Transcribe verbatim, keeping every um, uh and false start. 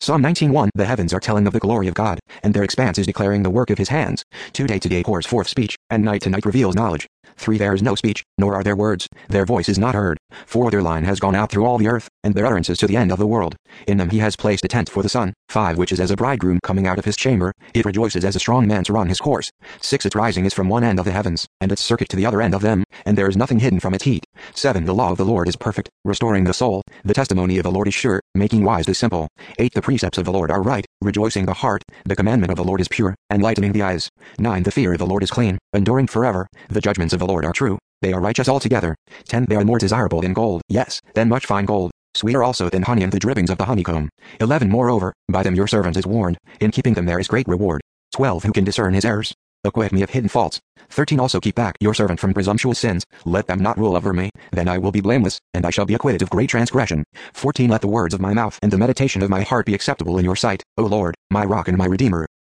Psalm nineteen one. The heavens are telling of the glory of God, and their expanse is declaring the work of his hands. two. Day to day pours forth speech, and night to night reveals knowledge. three. There is no speech, nor are there words, their voice is not heard. four. Their line has gone out through all the earth, and their utterances to the end of the world. In them he has placed a tent for the sun. five. Which is as a bridegroom coming out of his chamber, it rejoices as a strong man to run his course. six. Its rising is from one end of the heavens, and its circuit to the other end of them, and there is nothing hidden from its heat. seven. The law of the Lord is perfect, restoring the soul. The testimony of the Lord is sure, making wise the simple. eight. The precepts of the Lord are right, rejoicing the heart. The commandment of the Lord is pure, enlightening the eyes. nine. The fear of the Lord is clean, enduring forever. The judgments of the Lord are true, they are righteous altogether. ten. They are more desirable than gold, yes, than much fine gold, sweeter also than honey and the drippings of the honeycomb. eleven. Moreover, by them your servant is warned, in keeping them there is great reward. twelve. Who can discern his errors? Acquit me of hidden faults. thirteen. Also keep back your servant from presumptuous sins, let them not rule over me, then I will be blameless, and I shall be acquitted of great transgression. fourteen. Let the words of my mouth and the meditation of my heart be acceptable in your sight, O Lord, my rock and my redeemer.